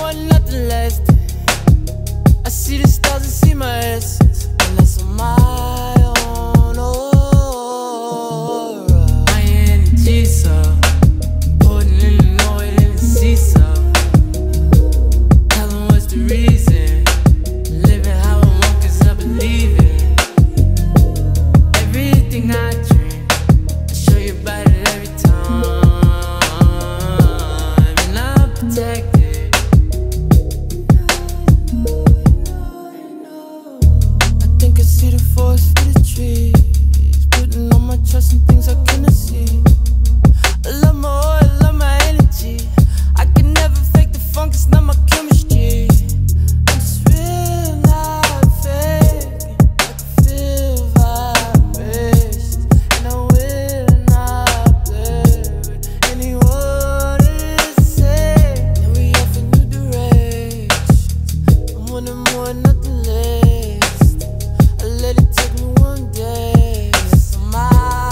more, nothing less. I see the stars and see my essence, and that's on my own aura. My energy's up, putting in the noise in the seesaw. Tell them what's the reason, living how I want 'cause I believe it. Everything I dream, I show you about it every time, and I'm protected. I see the forest for the trees, putting all my trust in things I cannot see. I love my heart, I love my energy. I can never fake the funk, it's not my chemistry. I'm just real, not fake. I can feel vibrations, and I will not play with anyone to say. And we off in new directions. I'm wanting more, nothing less. Let it take me one day. It's on my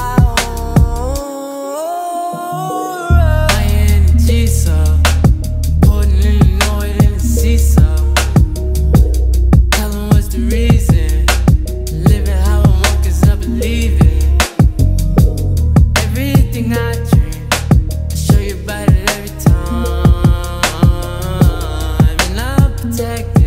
own. My energy's up, putting in the noise in the seesaw. Tell them what's the reason, living how I want 'cause I believe it. Everything I dream, I show you about it every time, and I'm protected.